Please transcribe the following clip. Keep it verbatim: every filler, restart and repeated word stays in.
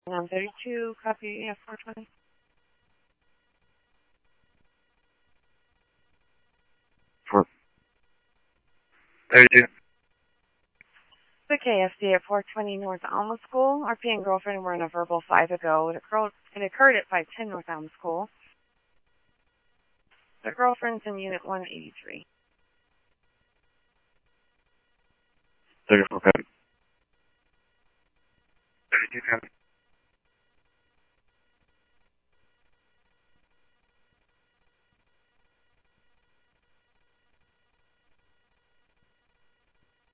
Um, thirty-two, copy, yeah, four twenty. For thirty-two. The K F C at four twenty North Alma School. R P and girlfriend were in a verbal fight ago. It occurred, it occurred at five ten North Alma School. The girlfriend's in Unit one eighty-three. thirty-four, copy. thirty-two, copy.